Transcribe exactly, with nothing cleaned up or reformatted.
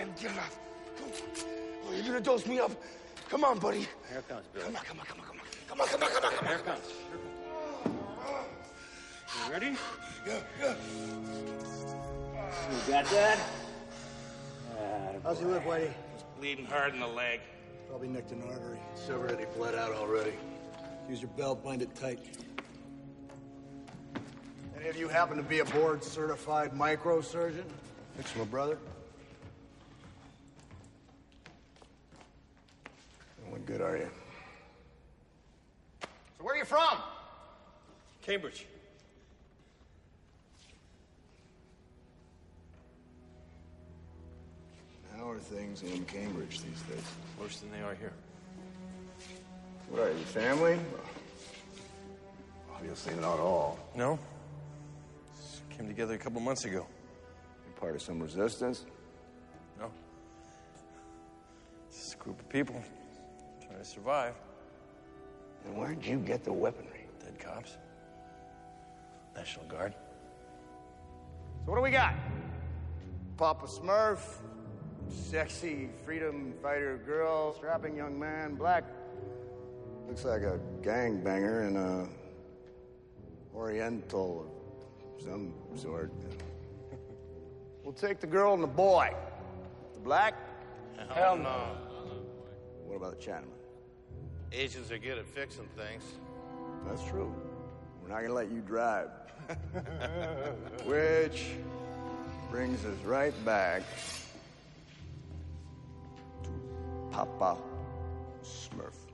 man. Get up. Come on. Oh, you're gonna dose me up? Come on, buddy. Here comes Bill. Come on, come on, come on, come on. Come on, come on, come on, come on. Here comes. You ready? Yeah, yeah. You got that? How's he look, Whitey? He's bleeding hard in the leg. Probably nicked an artery. It's already bled out already. Use your belt, bind it tight. Any of you happen to be a board-certified microsurgeon? Fix my brother? What good are you? So where are you from? Cambridge. How are things in Cambridge these days? Worse than they are here. What are you, family? Obviously not all. No? Just came together a couple months ago. You part of some resistance? No. Just a group of people trying to survive. And where'd you get the weaponry? Dead cops. National Guard. So what do we got? Papa Smurf, sexy freedom fighter girl, strapping young man, black. Looks like a gangbanger in a Oriental of some sort. We'll take the girl and the boy. The black? Hell no. What about the Chinaman? Asians are good at fixing things. That's true. We're not gonna let you drive. Which brings us right back to Papa Smurf.